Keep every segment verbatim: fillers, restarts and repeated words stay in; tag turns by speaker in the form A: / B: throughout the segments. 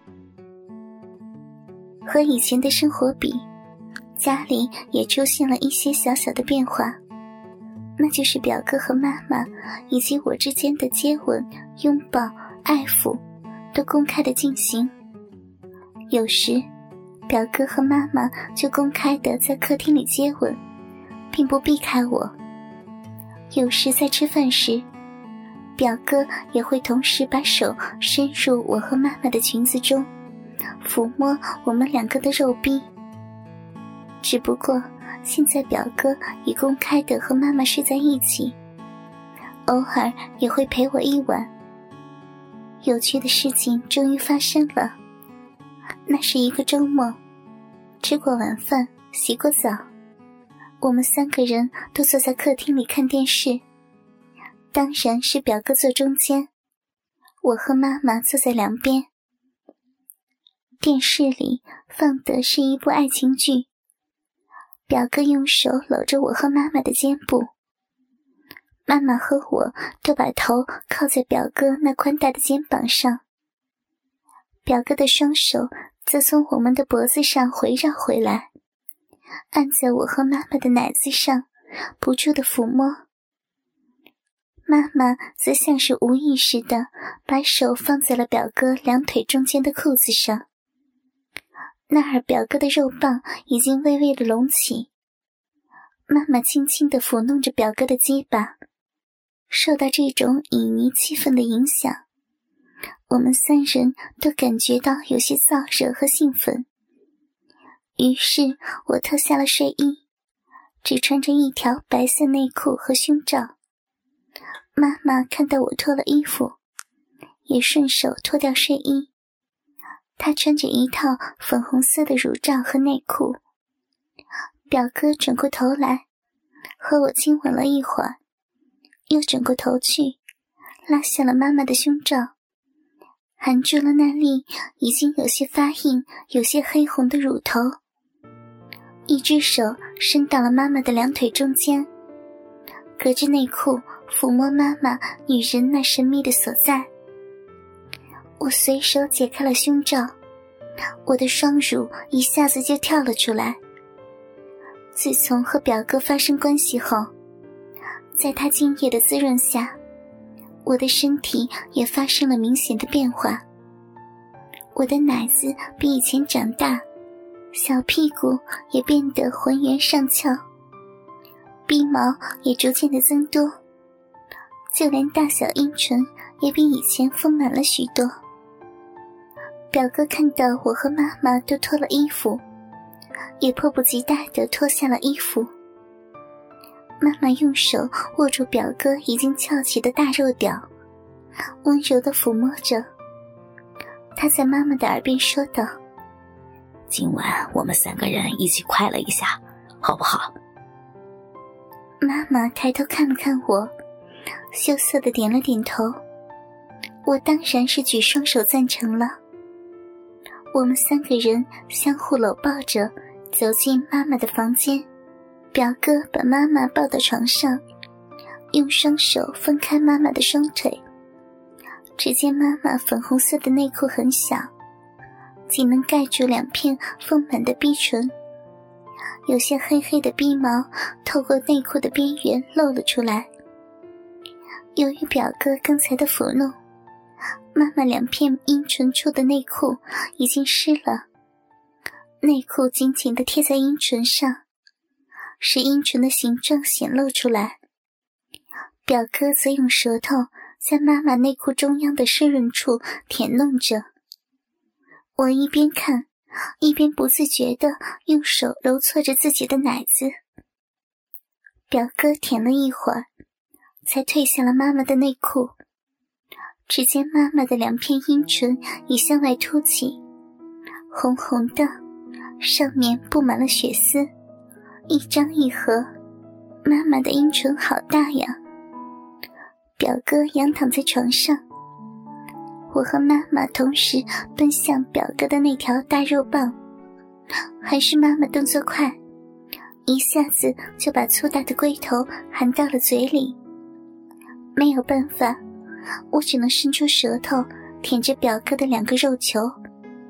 A: 和以前的生活比，家里也出现了一些小小的变化，那就是表哥和妈妈以及我之间的接吻、拥抱、爱抚都公开的进行。有时表哥和妈妈就公开的在客厅里接吻，并不避开我。有时在吃饭时，表哥也会同时把手伸入我和妈妈的裙子中，抚摸我们两个的肉壁。只不过现在表哥已公开的和妈妈睡在一起，偶尔也会陪我一晚。有趣的事情终于发生了，那是一个周末，吃过晚饭，洗过澡，我们三个人都坐在客厅里看电视，当然是表哥坐中间，我和妈妈坐在两边。电视里放的是一部爱情剧，表哥用手搂着我和妈妈的肩部，妈妈和我都把头靠在表哥那宽大的肩膀上，表哥的双手则从我们的脖子上回绕回来，按在我和妈妈的奶子上，不住地抚摸。妈妈则像是无意识地把手放在了表哥两腿中间的裤子上，那儿表哥的肉棒已经微微地隆起，妈妈轻轻地抚弄着表哥的鸡巴。受到这种旖旎气氛的影响，我们三人都感觉到有些燥热和兴奋。于是我脱下了睡衣，只穿着一条白色内裤和胸罩。妈妈看到我脱了衣服，也顺手脱掉睡衣。她穿着一套粉红色的乳罩和内裤。表哥转过头来，和我亲吻了一会儿，又转过头去，拉下了妈妈的胸罩，含住了那粒已经有些发硬、有些黑红的乳头。一只手伸到了妈妈的两腿中间，隔着内裤抚摸妈妈女人那神秘的所在。我随手解开了胸罩，我的双乳一下子就跳了出来。自从和表哥发生关系后，在他精液的滋润下，我的身体也发生了明显的变化。我的奶子比以前长大，小屁股也变得浑圆上翘，鼻毛也逐渐的增多，就连大小阴唇也比以前丰满了许多。表哥看到我和妈妈都脱了衣服，也迫不及待地脱下了衣服。妈妈用手握住表哥已经翘起的大肉屌，温柔地抚摸着。她在妈妈的耳边说道：
B: 今晚我们三个人一起快乐一下，好不好？
A: 妈妈抬头看了看我，羞涩地点了点头。我当然是举双手赞成了。我们三个人相互搂抱着走进妈妈的房间，表哥把妈妈抱到床上，用双手分开妈妈的双腿。只见妈妈粉红色的内裤很小，仅能盖住两片丰满的逼唇，有些黑黑的逼毛透过内裤的边缘露了出来。由于表哥刚才的抚弄，妈妈两片阴唇处的内裤已经湿了，内裤紧紧地贴在阴唇上，使阴唇的形状显露出来。表哥则用舌头在妈妈内裤中央的湿润处舔弄着。我一边看，一边不自觉地用手揉搓着自己的奶子。表哥舔了一会儿，才褪下了妈妈的内裤。只见妈妈的两片阴唇已向外凸起，红红的，上面布满了血丝，一张一合。妈妈的阴唇好大呀！表哥仰躺在床上，我和妈妈同时奔向表哥的那条大肉棒，还是妈妈动作快，一下子就把粗大的龟头含到了嘴里。没有办法，我只能伸出舌头舔着表哥的两个肉球，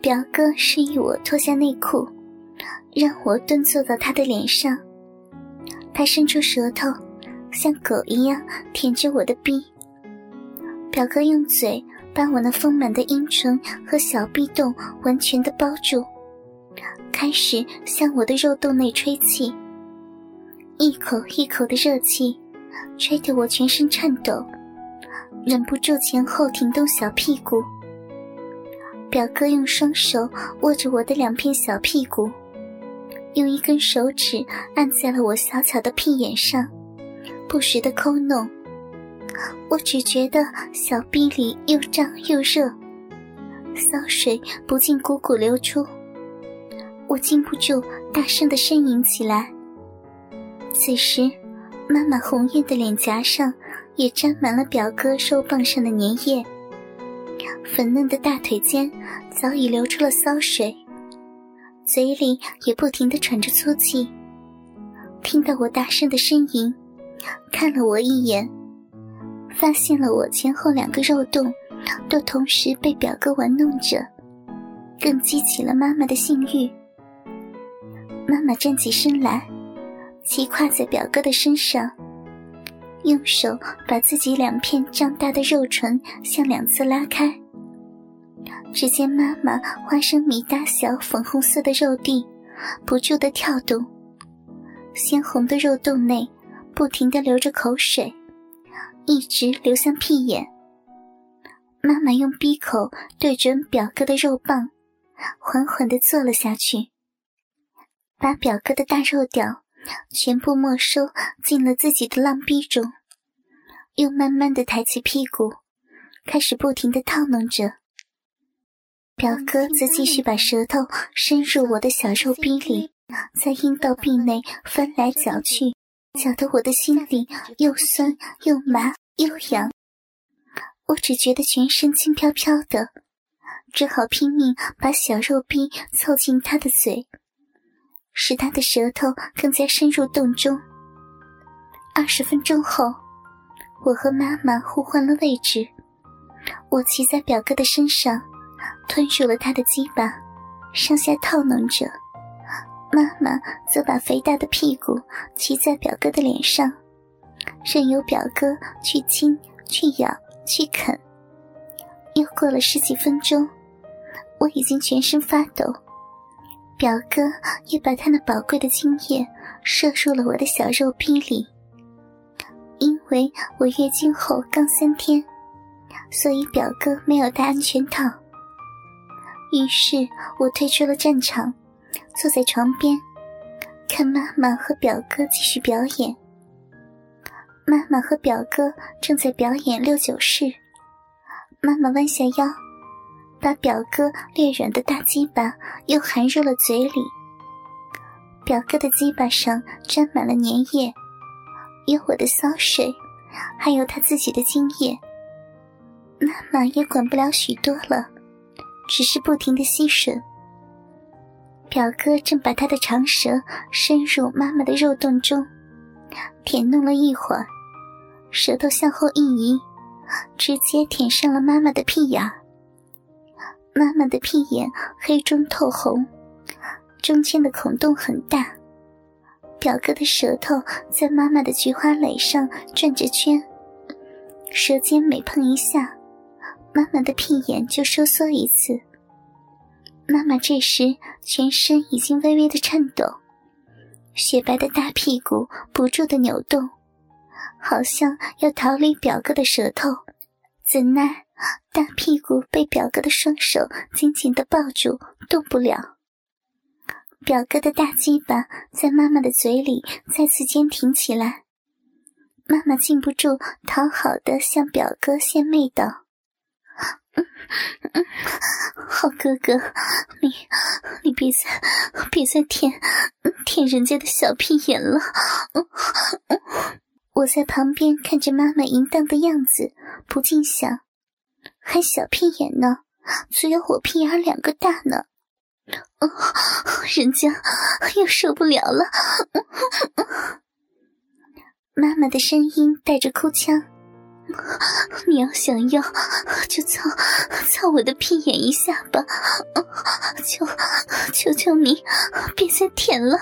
A: 表哥示意我脱下内裤，让我蹲坐到他的脸上。他伸出舌头，像狗一样舔着我的逼。表哥用嘴把我那丰满的阴唇和小臂洞完全地包住，开始向我的肉洞内吹气，一口一口的热气吹得我全身颤抖，忍不住前后挺动小屁股。表哥用双手握着我的两片小屁股，用一根手指按在了我小巧的屁眼上，不时地抠弄。我只觉得小臂里又胀又热，骚水不禁汩汩流出，我禁不住大声地呻吟起来。此时妈妈红艳的脸颊上也沾满了表哥肉棒上的粘液，粉嫩的大腿间早已流出了骚水，嘴里也不停地喘着粗气。听到我大声的呻吟，看了我一眼，发现了我前后两个肉洞都同时被表哥玩弄着，更激起了妈妈的性欲。妈妈站起身来，骑跨在表哥的身上，用手把自己两片胀大的肉唇向两侧拉开。只见妈妈花生米大小粉红色的肉蒂不住地跳动，鲜红的肉洞内不停地流着口水，一直流向屁眼。妈妈用鼻口对准表哥的肉棒，缓缓地坐了下去，把表哥的大肉屌全部没收进了自己的浪逼中，又慢慢地抬起屁股，开始不停地套弄着。表哥则继续把舌头伸入我的小肉逼里，在阴道壁内翻来搅去，搅得我的心里又酸又麻又痒。我只觉得全身轻飘飘的，只好拼命把小肉逼凑近他的嘴，使他的舌头更加深入洞中。二十分钟后，我和妈妈互换了位置，我骑在表哥的身上，吞入了他的鸡巴，上下套弄着。妈妈则把肥大的屁股骑在表哥的脸上，任由表哥去亲去咬去啃。又过了十几分钟，我已经全身发抖，表哥也把他那宝贵的精液射入了我的小肉逼里。因为我月经后刚三天，所以表哥没有戴安全套。于是我退出了战场，坐在床边看妈妈和表哥继续表演。妈妈和表哥正在表演六九式，妈妈弯下腰，把表哥略软的大鸡巴又含入了嘴里。表哥的鸡巴上沾满了粘液，有我的骚水，还有他自己的精液。妈妈也管不了许多了，只是不停地吸吮。表哥正把他的长舌伸入妈妈的肉洞中，舔弄了一会儿，舌头向后一移，直接舔上了妈妈的屁眼。妈妈的屁眼黑中透红，中间的孔洞很大。表哥的舌头在妈妈的菊花蕾上转着圈，舌尖每碰一下，妈妈的屁眼就收缩一次。妈妈这时全身已经微微的颤抖，雪白的大屁股不住的扭动，好像要逃离表哥的舌头，怎奈大屁股被表哥的双手紧紧地抱住，动不了。表哥的大鸡巴在妈妈的嘴里再次坚挺起来，妈妈禁不住讨好地向表哥献媚道：嗯嗯，好哥哥，你你别再别再舔舔人家的小屁眼了。嗯嗯，我在旁边看着妈妈淫荡的样子，不禁想，还小屁眼呢，只有我屁眼两个大呢。嗯，人家又受不了了。嗯嗯，妈妈的声音带着哭腔， 你要想要就操操我的屁眼一下吧，求求求你别再舔了。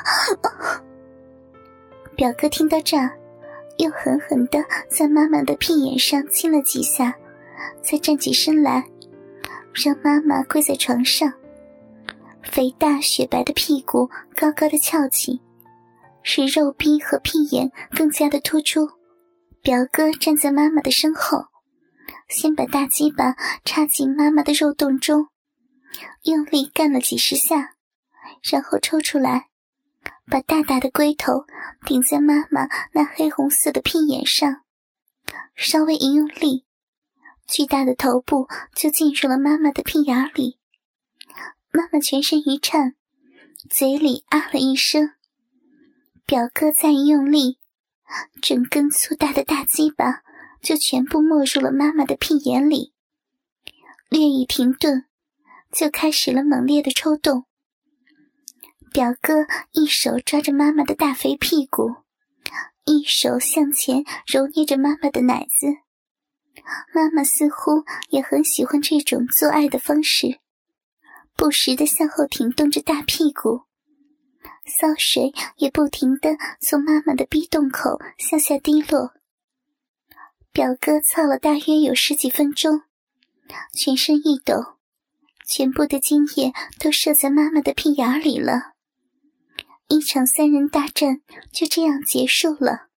A: 表哥听到这儿，又狠狠地在妈妈的屁眼上亲了几下，才站起身来，让妈妈跪在床上，肥大雪白的屁股高高的翘起，使肉壁和屁眼更加的突出。表哥站在妈妈的身后，先把大鸡巴插进妈妈的肉洞中，用力干了几十下，然后抽出来，把大大的龟头顶在妈妈那黑红色的屁眼上，稍微一用力，巨大的头部就进入了妈妈的屁眼里。妈妈全身一颤，嘴里啊了一声。表哥再一用力，整根粗大的大鸡巴就全部没入了妈妈的屁眼里。略一停顿，就开始了猛烈的抽动。表哥一手抓着妈妈的大肥屁股，一手向前揉捏着妈妈的奶子。妈妈似乎也很喜欢这种做爱的方式，不时地向后挺动着大屁股，骚水也不停地从妈妈的逼洞口向下滴落。表哥操了大约有十几分钟，全身一抖，全部的精液都射在妈妈的屁眼里了。一场三人大战就这样结束了。